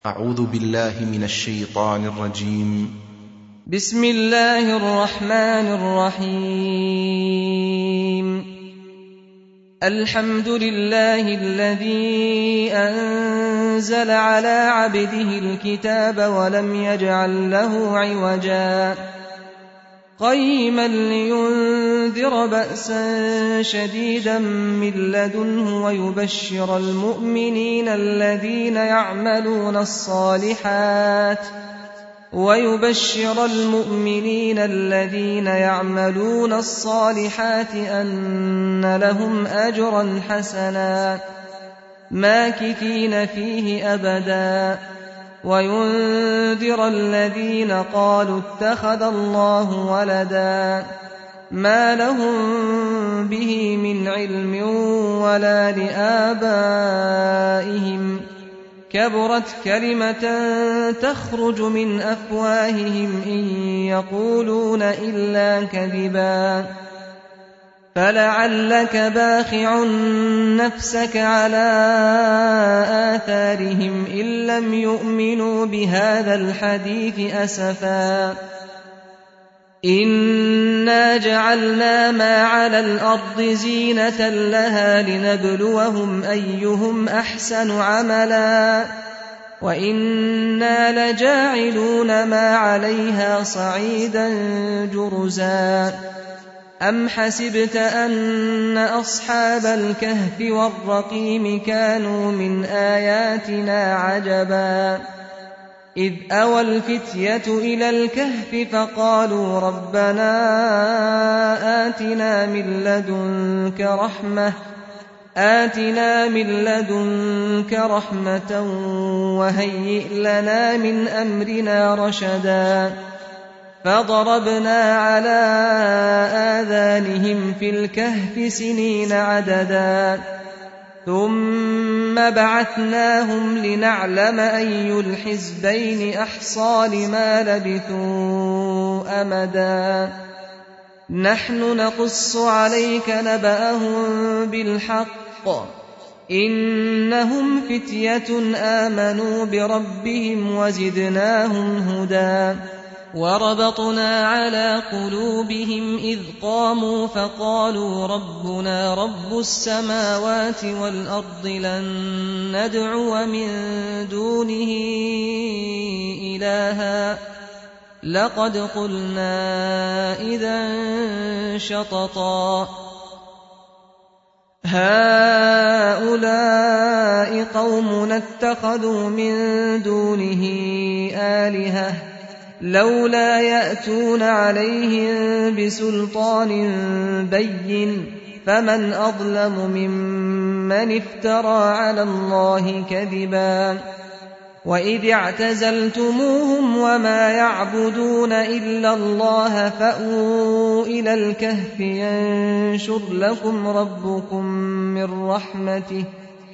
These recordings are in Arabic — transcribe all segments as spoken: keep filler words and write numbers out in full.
أعوذ بالله من الشيطان الرجيم. بسم الله الرحمن الرحيم. الحمد لله الذي أنزل على عبده الكتاب ولم يجعل له عوجا قيما لينذر بأسا شديدا من لدنه ويبشر المؤمنين الذين يعملون الصالحات ويبشر المؤمنين الذين يعملون الصالحات أن لهم أجرا حسنا ماكثين فيه أبدا وينذر الذين قالوا اتخذ الله ولدا ما لهم به من علم ولا لآبائهم كبرت كلمة تخرج من أفواههم إن يقولون إلا كذبا فلعلك باخع نفسك على آثارهم إن لم يؤمنوا بهذا الحديث أسفا إنا جعلنا ما على الأرض زينة لها لنبلوهم أيهم أحسن عملا وإنا لجاعلون ما عليها صعيدا جرزا أم حسبت أن أصحاب الكهف والرقيم كانوا من آياتنا عجبا إذ أوى الفتية إلى الكهف فقالوا ربنا آتنا من لدنك رحمة آتنا من لدنك رحمة وهيئ لنا من أمرنا رشدا فضربنا على آذانهم في الكهف سنين عددا ثم بعثناهم لنعلم أي الحزبين أحصى لما لبثوا أمدا نحن نقص عليك نبأهم بالحق إنهم فتية آمنوا بربهم وزدناهم هدى وربطنا على قلوبهم إذ قاموا فقالوا ربنا رب السماوات والأرض لن ندعو من دونه إلها لقد قلنا إذا شططا هؤلاء قومنا اتخذوا من دونه آلهة لولا يأتون عليهم بسلطان بين فمن أظلم ممن افترى على الله كذبا وإذ اعتزلتموهم وما يعبدون إلا الله فأووا إلى الكهف ينشر لكم ربكم من رحمته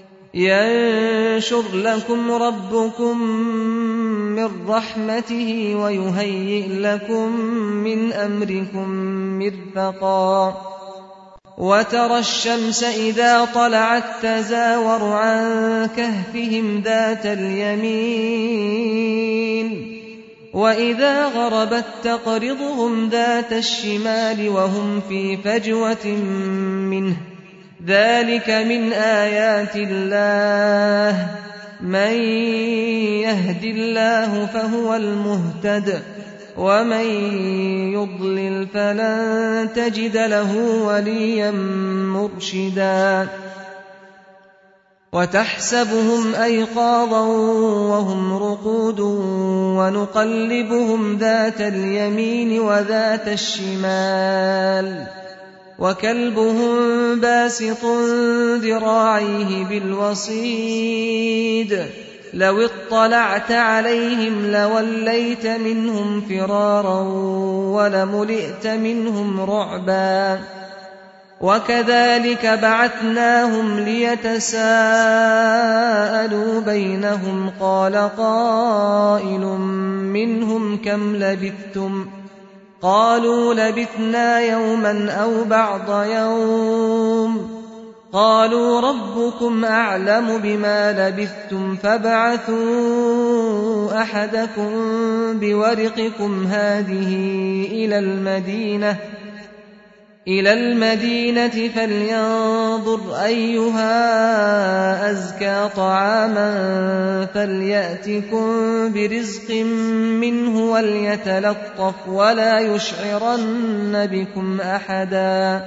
ينشر لكم ربكم من رحمته ويهيئ لكم من أمركم مرفقا وترى الشمس إذا طلعت تزاور عن كهفهم ذات اليمين وإذا غربت تقرضهم ذات الشمال وهم في فجوة منه ذلك من آيات الله من يهد الله فهو المهتد ومن يضلل فلن تجد له وليا مرشدا وتحسبهم أيقاظا وهم رقود ونقلبهم ذات اليمين وذات الشمال وكلبهم باسط ذراعيه بالوصيد لو اطلعت عليهم لوليت منهم فرارا ولملئت منهم رعبا وكذلك بعثناهم ليتساءلوا بينهم قال قائل منهم كم لبثتم قالوا لبثنا يوما أو بعض يوم قالوا ربكم أعلم بما لبثتم فابعثوا أحدكم بورقكم هذه إلى المدينة إلى المدينة فلينظر أيها أزكى طعاما فليأتكم برزق منه وليتلطف ولا يشعرن بكم أحدا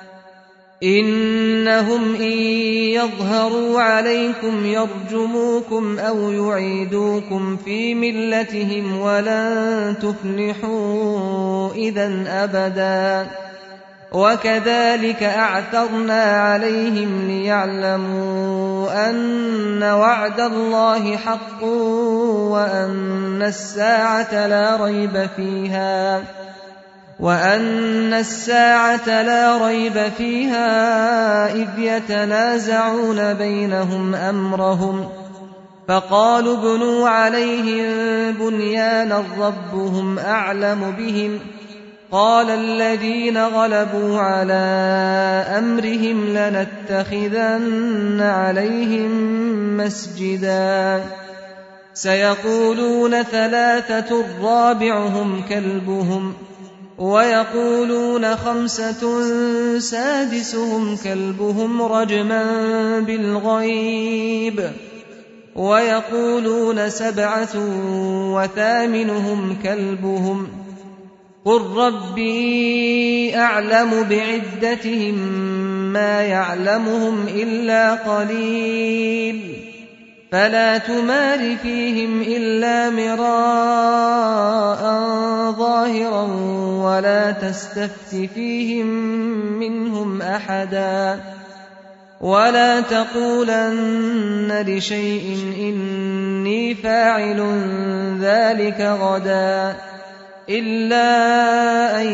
إنهم إن يظهروا عليكم يرجموكم أو يعيدوكم في ملتهم ولن تفلحوا إذا أبدا وكذلك أعثرنا عليهم ليعلموا أن وعد الله حق وأن الساعة لا ريب فيها وأن الساعة لا ريب فيها إذ يتنازعون بينهم أمرهم فقالوا ابنوا عليهم بنيانا ربهم أعلم بهم قال الذين غلبوا على أمرهم لنتخذن عليهم مسجدا سيقولون ثلاثة رابعهم كلبهم ويقولون خمسة سادسهم كلبهم رجما بالغيب ويقولون سبعة وثامنهم كلبهم قل ربي أعلم بعدتهم ما يعلمهم إلا قليل فلا تمار فيهم إلا مراء ظاهرا ولا تستفت فيهم منهم أحدا ولا تقولن لشيء إني فاعل ذلك غدا إلا أن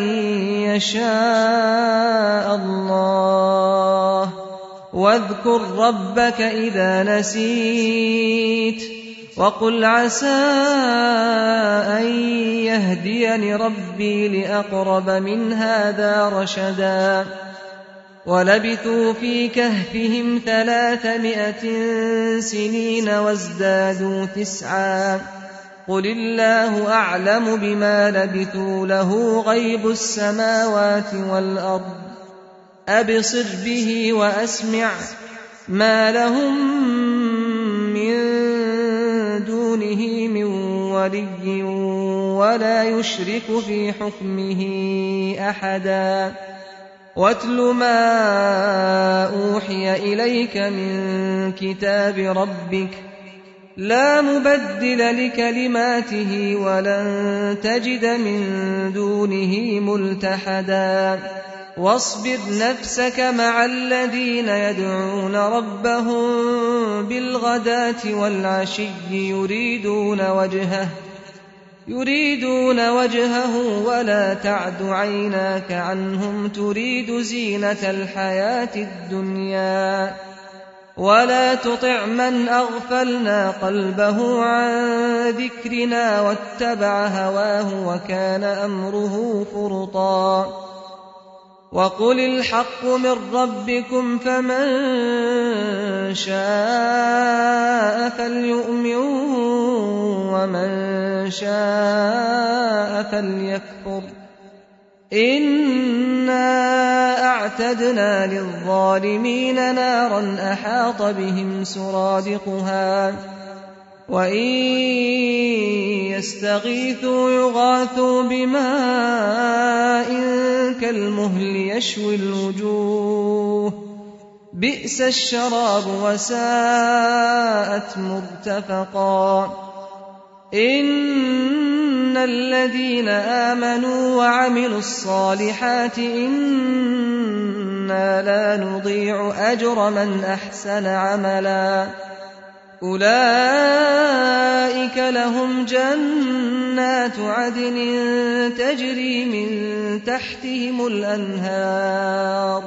يشاء الله واذكر ربك إذا نسيت وقل عسى أن يهديني ربي لأقرب من هذا رشدا ولبثوا في كهفهم ثلاثمائة سنين وازدادوا تسعا قل الله أعلم بما لبثوا له غيب السماوات والأرض أبصر به وأسمع ما لهم من دونه من ولي ولا يشرك في حكمه أحدا واتل ما أوحي إليك من كتاب ربك لا مبدل لكلماته ولن تجد من دونه ملتحدا واصبر نفسك مع الذين يدعون ربهم بالغداة والعشي يريدون وجهه يريدون وجهه ولا تعد عيناك عنهم تريد زينة الحياة الدنيا ولا تطع من أغفلنا قلبه عن ذكرنا واتبع هواه وكان أمره فرطا وقل الحق من ربكم فمن شاء فليؤمن ومن شاء فليكفر إنا أعتدنا للظالمين نارا أحاط بهم سرادقها وإن يستغيثوا يغاثوا بماء كالمهل يشوي الوجوه بئس الشراب وساءت مرتفقا إن الذين آمنوا وعملوا الصالحات إنا لا نضيع أجر من أحسن عملا أولئك لهم جنات عدن تجري من تحتهم الأنهار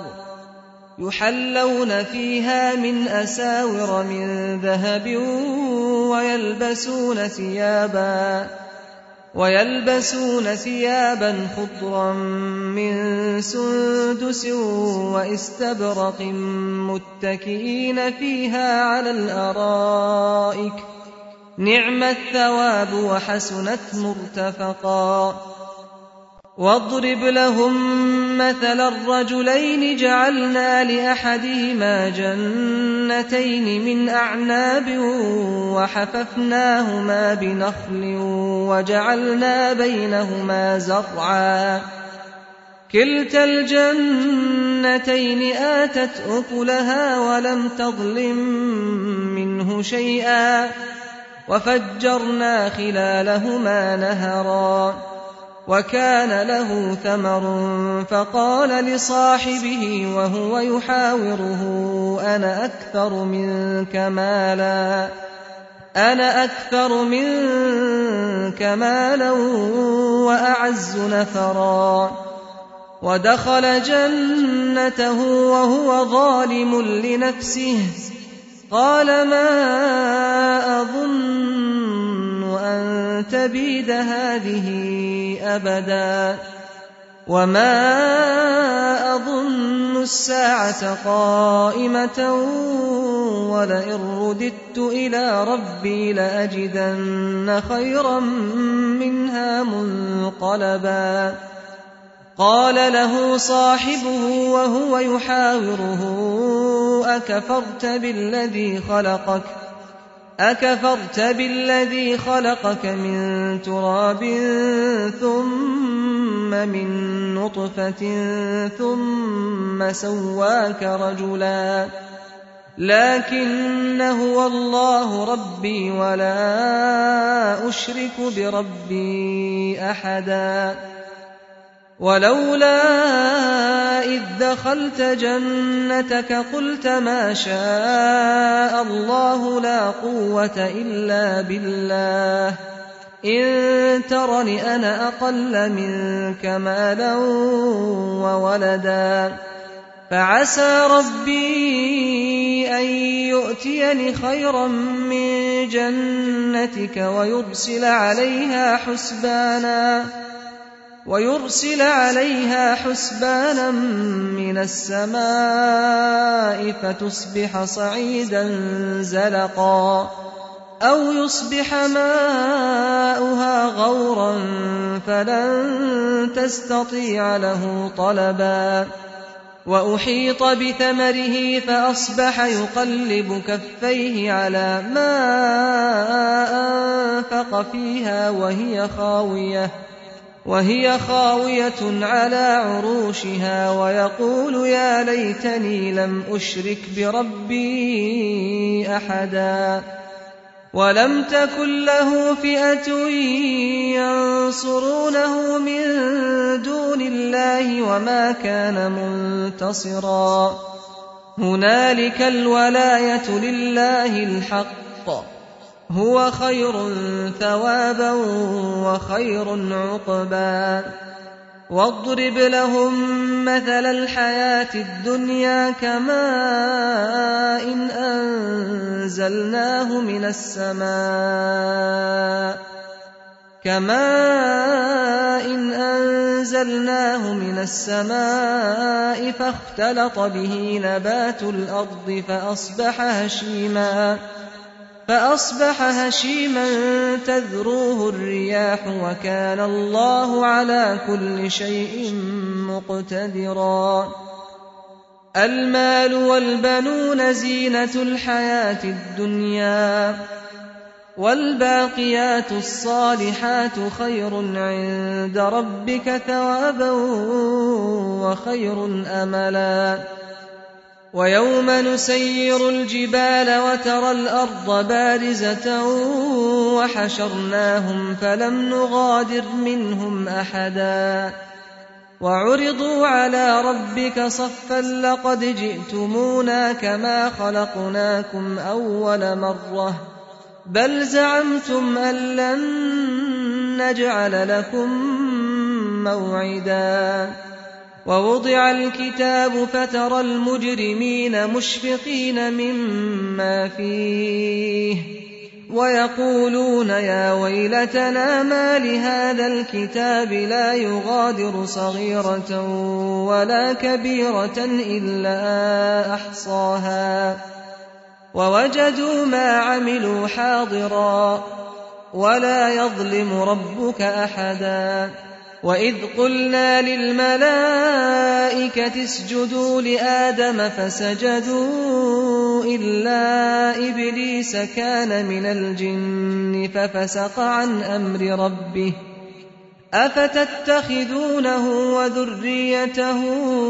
يحلون فيها من أساور من ذهب ويلبسون ثيابا ويلبسون ثيابا خضرا من سندس واستبرق متكئين فيها على الأرائك نعم الثواب وحسنت مرتفقا واضرب لهم مثل الرجلين جعلنا لأحدهما جنتين من أعناب وحففناهما بنخل وجعلنا بينهما زرعا كلتا الجنتين آتت أكلها ولم تظلم منه شيئا وفجرنا خلالهما نهرا وكان له ثمر فقال لصاحبه وهو يحاوره أنا أكثر منك مالا أنا أكثر منك مالا وأعز نفرا ودخل جنته وهو ظالم لنفسه قال ما أظن أن تبيد هذه أبدا وما أظن الساعة قائمة ولئن رددت إلى ربي لأجدن خيرا منها منقلبا قال له صاحبه وهو يحاوره أكفرت بالذي خلقك أكفرت بالذي خلقك من تراب ثم من نطفة ثم سواك رجلا لكن هو الله ربي ولا أشرك بربي أحدا ولولا إذ دخلت جنتك قلت ما شاء الله لا قوة إلا بالله إن ترني أنا أقل منك مالا وولدا فعسى ربي أن يؤتيني خيرا من جنتك ويرسل عليها حسبانا ويرسل عليها حسبانا من السماء فتصبح صعيدا زلقا أو يصبح ماؤها غورا فلن تستطيع له طلبا وأحيط بثمره فأصبح يقلب كفيه على ما أنفق فيها وهي خاوية وهي خاوية على عروشها ويقول يا ليتني لم أشرك بربي أحدا ولم تكن له فئة ينصرونه من دون الله وما كان منتصرا هنالك الولاية لله الحق هو خير ثوابا وخير عقبا واضرب لهم مثل الحياة الدنيا كماء إن أنزلناه من السماء كماء إن أنزلناه من السماء فاختلط به نبات الأرض فأصبح هشيما فأصبح هشيما تذروه الرياح وكان الله على كل شيء مقتدرا المال والبنون زينة الحياة الدنيا والباقيات الصالحات خير عند ربك ثوابا وخير أملا ويوم نسير الجبال وترى الأرض بارزة وحشرناهم فلم نغادر منهم أحدا وعرضوا على ربك صفا لقد جئتمونا كما خلقناكم أول مرة بل زعمتم أن لن نجعل لكم موعدا ووضع الكتاب فترى المجرمين مشفقين مما فيه ويقولون يا ويلتنا ما لهذا الكتاب لا يغادر صغيرة ولا كبيرة إلا أحصاها ووجدوا ما عملوا حاضرا ولا يظلم ربك أحدا وإذ قلنا للملائكة اسجدوا لآدم فسجدوا إلا إبليس كان من الجن ففسق عن أمر ربه أفتتخذونه وذريته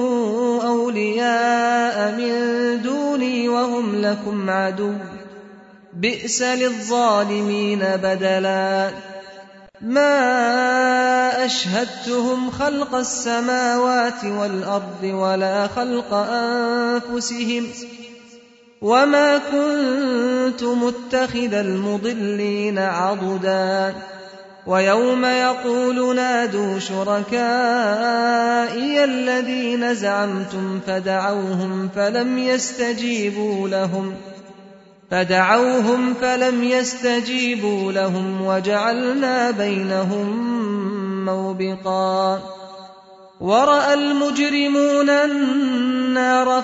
أولياء من دوني وهم لكم عدو بئس للظالمين بدلا ما أشهدتهم خلق السماوات والأرض ولا خلق أنفسهم وما كنت متخذ المضلين عضدا ويوم يقول نادوا شركائي الذين زعمتم فدعوهم فلم يستجيبوا لهم فدعوهم فلم يستجيبوا لهم وجعلنا بينهم موبقا ورأى المجرمون النار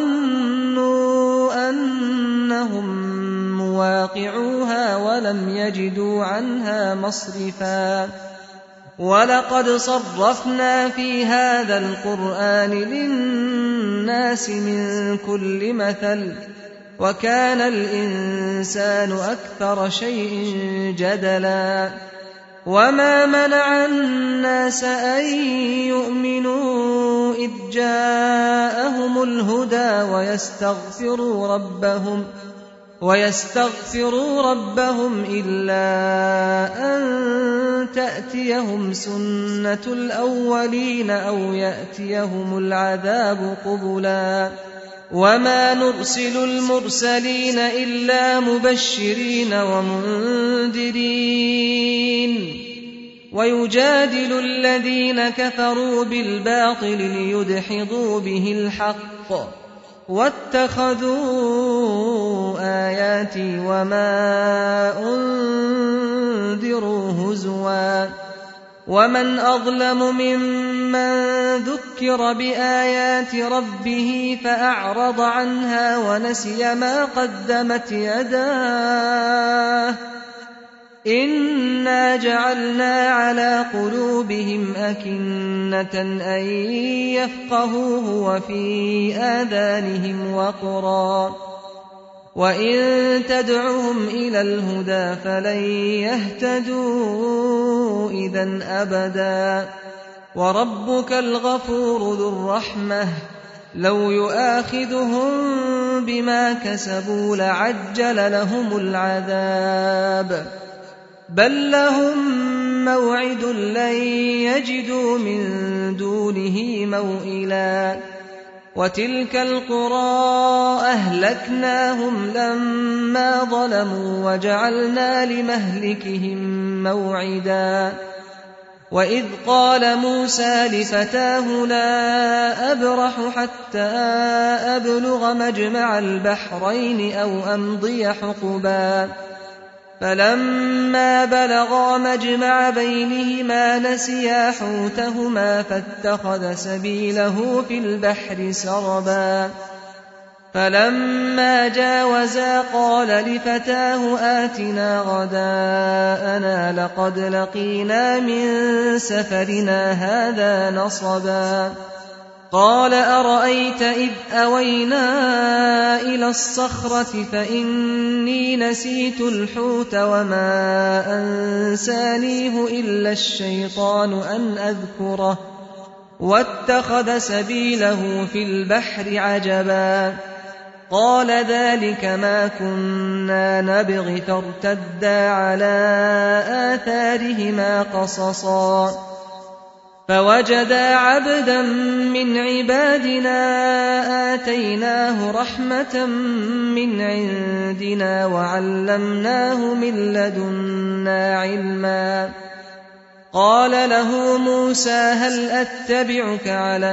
فظنوا أنهم مواقعوها ولم يجدوا عنها مصرفا ولقد صرفنا في هذا القرآن للناس من كل مثل وكان الإنسان أكثر شيء جدلا وما منع الناس أن يؤمنوا إذ جاءهم الهدى ويستغفروا ربهم ويستغفروا ربهم إلا أن تأتيهم سنة الأولين أو يأتيهم العذاب قبلا وما نرسل المرسلين إلا مبشرين ومنذرين ويجادل الذين كفروا بالباطل ليدحضوا به الحق واتخذوا آياتي وما أنذروا هزوا ومن أظلم ممن ذكر بآيات ربه فأعرض عنها ونسي ما قدمت يداه إنا جعلنا على قلوبهم أكنة أن يفقهوه وفي آذانهم وقرا وإن تدعهم إلى الهدى فلن يهتدوا إذا أبدا وربك الغفور ذو الرحمة لو يؤاخذهم بما كسبوا لعجل لهم العذاب بل لهم موعد لن يجدوا من دونه موئلا وتلك القرى أهلكناهم لما ظلموا وجعلنا لمهلكهم موعدا وإذ قال موسى لفتاه لا أبرح حتى أبلغ مجمع البحرين أو أمضي حقبا فلما بلغا مجمع بينهما نسيا حوتهما فاتخذ سبيله في البحر سربا فلما جاوزا قال لفتاه آتنا غداءنا لقد لقينا من سفرنا هذا نصبا قال أرأيت إذ أوينا إلى الصخرة فإني نسيت الحوت وما أنسانيه إلا الشيطان أن أذكره واتخذ سبيله في البحر عجبا قال ذلك ما كنا نبغ فارتدا على آثارهما قصصا فوجدا عبدا من عبادنا آتيناه رحمة من عندنا وعلمناه من لدنا علما قال له موسى هل أتبعك على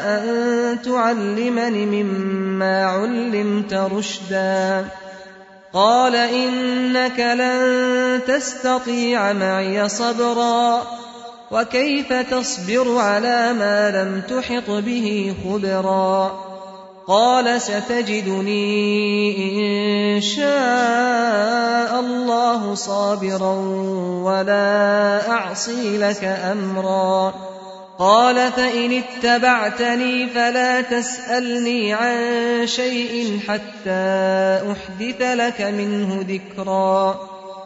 أن تعلمني مما علمت رشدا قال إنك لن تستطيع معي صبرا وكيف تصبر على ما لم تحط به خبرا قال ستجدني إن شاء الله صابرا ولا أعصي لك أمرا قال فإن اتبعتني فلا تسألني عن شيء حتى أحدث لك منه ذكرا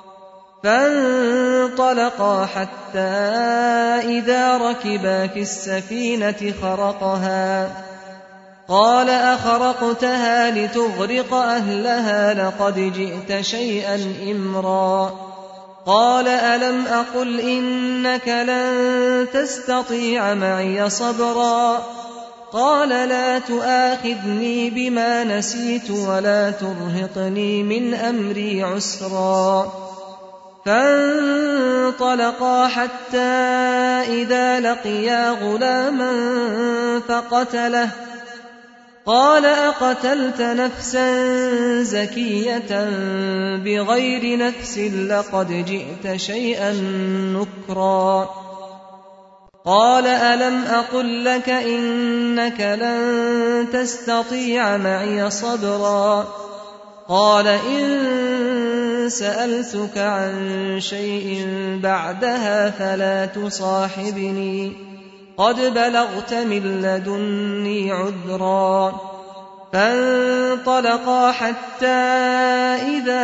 فانطلقا حتى إذا ركبا في السفينة خرقها قال أخرقتها لتغرق أهلها لقد جئت شيئا إمرا قال ألم أقل إنك لن تستطيع معي صبرا قال لا تؤاخذني بما نسيت ولا ترهقني من أمري عسرا فانطلقا حتى إذا لقيا غلاما فقتله قال أقتلت نفسا زكية بغير نفس لقد جئت شيئا نكرا قال ألم أقل لك إنك لن تستطيع معي صبرا قال إن سألتك عن شيء بعدها فلا تصاحبني قد بلغت من لدني عذرا فانطلقا حتى إذا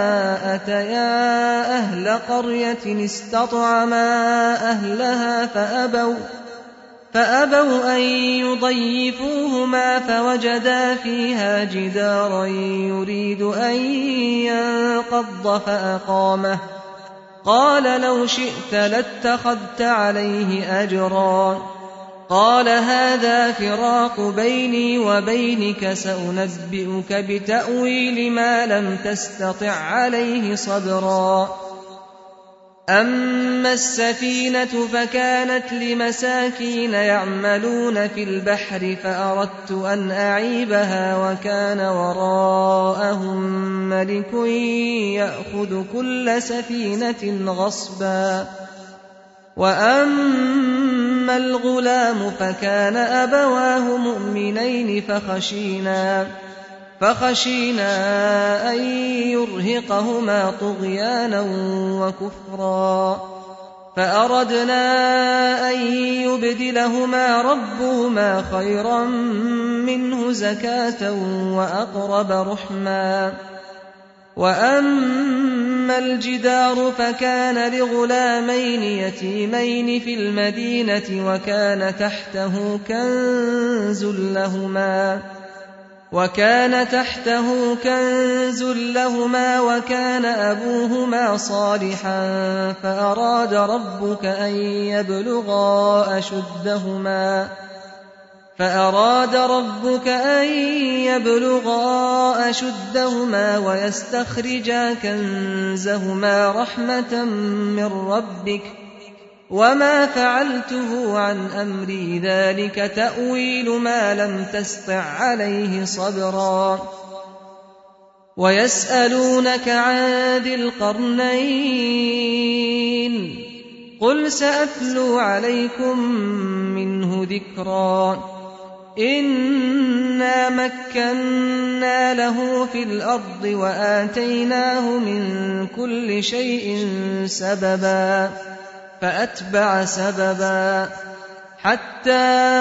أتيا أهل قرية استطعما أهلها فأبوا فأبوا أن يضيفوهما فوجدا فيها جدارا يريد أن ينقض فأقامه قال لو شئت لاتخذت عليه أجرا قال هذا فراق بيني وبينك سأنبئك بتأويل ما لم تستطع عليه صبرا أما السفينة فكانت لمساكين يعملون في البحر فأردت أن أعيبها وكان وراءهم ملك يأخذ كل سفينة غصبا وأما الغلام فكان أبواه مؤمنين فخشينا فخشينا أن يرهقهما طغيانا وكفرا فأردنا أن يبدلهما ربهما خيرا منه زكاة وأقرب رحما وأما الجدار فكان لغلامين يتيمين في المدينة وكان تحته كنز لهما وكان تحته كنز لهما وكان أبوهما صالحا فأراد ربك أن يبلغا أشدهما فأراد ربك أن يبلغا أشدهما ويستخرجا كنزهما رحمة من ربك وما فعلته عن أمري ذلك تأويل ما لم تسطع عليه صبرا ويسألونك عن ذي القرنين قل سأتلو عليكم منه ذكرا إنا مكنا له في الأرض وآتيناه من كل شيء سببا فأتبع سببا حتى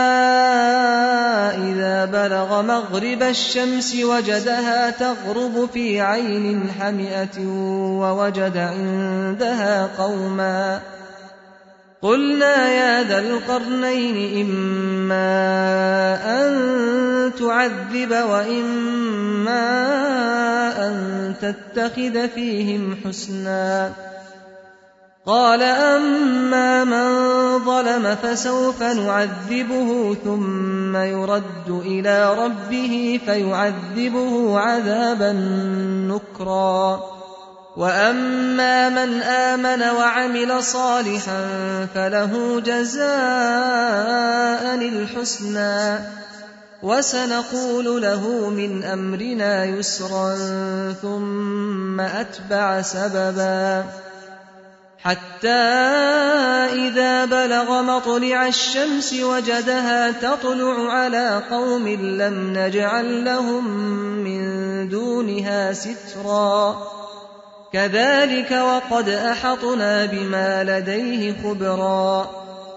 إذا بلغ مغرب الشمس وجدها تغرب في عين حمئة ووجد عندها قوما قلنا يا ذا القرنين إما أن تعذب وإما أن تتخذ فيهم حسنا قال أما من ظلم فسوف نعذبه ثم يرد إلى ربه فيعذبه عذابا نكرا وأما من آمن وعمل صالحا فله جزاء الحسنى وسنقول له من أمرنا يسرا ثم أتبع سببا حتى إذا بلغ مطلع الشمس وجدها تطلع على قوم لم نجعل لهم من دونها سترا كذلك وقد أحطنا بما لديه خبرا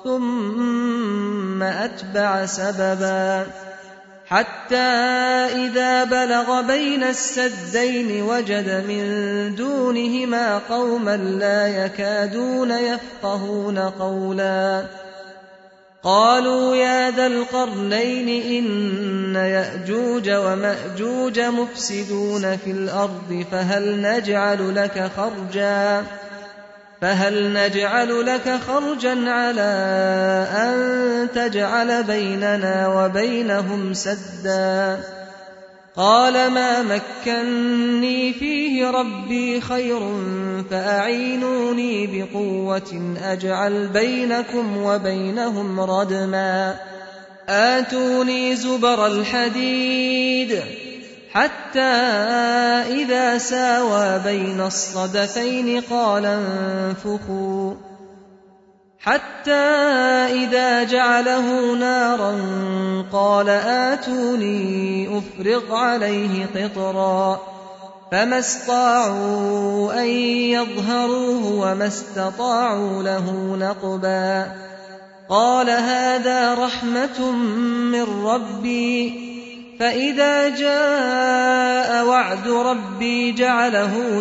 ثم أتبع سببا حتى إذا بلغ بين السدين وجد من دونهما قوما لا يكادون يفقهون قولا قالوا يا ذا القرنين إن يأجوج ومأجوج مفسدون في الأرض فهل نجعل لك خرجا فهل نجعل لك خرجا على أن تجعل بيننا وبينهم سدا قال ما مكني فيه ربي خير فأعينوني بقوة أجعل بينكم وبينهم ردما آتوني زبر الحديد حتى إذا ساوى بين الصدفين قال انفخوا حتى إذا جعله نارا قال آتوني أفرغ عليه قطرا فما استطاعوا أن يظهروه وما استطاعوا له نقبا قال هذا رحمة من ربي فإذا جاء وعد ربي جعله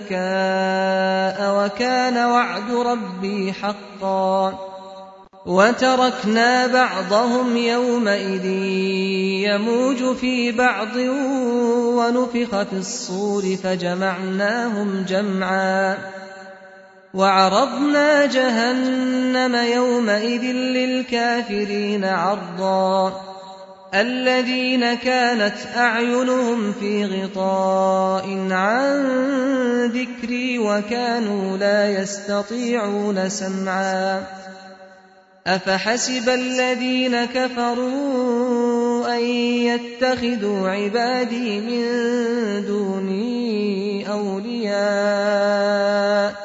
دكاء وكان وعد ربي حقا وتركنا بعضهم يومئذ يموج في بعض ونفخ في الصور فجمعناهم جمعا وعرضنا جهنم يومئذ للكافرين عرضا الذين كانت أعينهم في غطاء عن ذكري وكانوا لا يستطيعون سمعا أفحسب الذين كفروا أن يتخذوا عبادي من دوني أولياء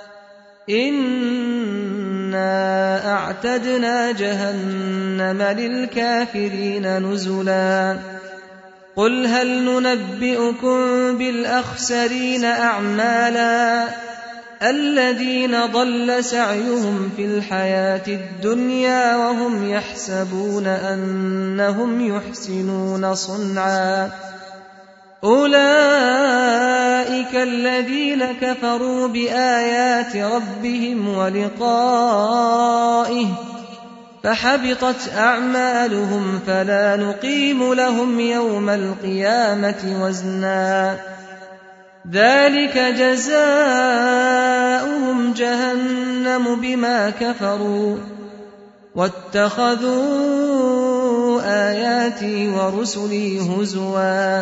إنا أعتدنا جهنم للكافرين نزلا قل هل ننبئكم بالأخسرين أعمالا الذين ضل سعيهم في الحياة الدنيا وهم يحسبون أنهم يحسنون صنعا أولئك الذين كفروا بآيات ربهم ولقائه فحبطت أعمالهم فلا نقيم لهم يوم القيامة وزنا ذلك جزاؤهم جهنم بما كفروا واتخذوا آياتي ورسلي هزوا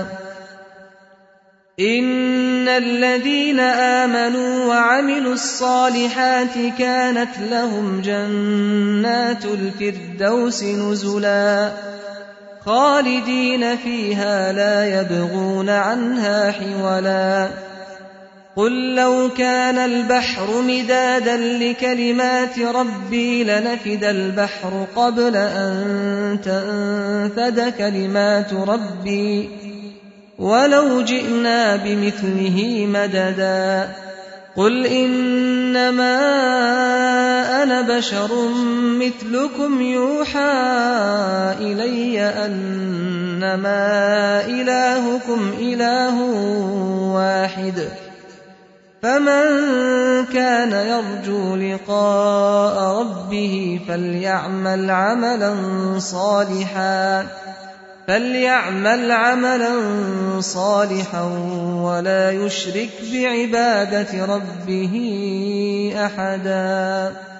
إن الذين آمنوا وعملوا الصالحات كانت لهم جنات الفردوس نزلا خالدين فيها لا يبغون عنها حولا قل لو كان البحر مدادا لكلمات ربي لنفد البحر قبل أن تنفد كلمات ربي ولو جئنا بمثله مددا قل إنما أنا بشر مثلكم يوحى إلي أنما إلهكم إله واحد فمن كان يرجو لقاء ربه فليعمل عملا صالحا فليعمل عملا صالحا ولا يشرك بعبادة ربه أحدا.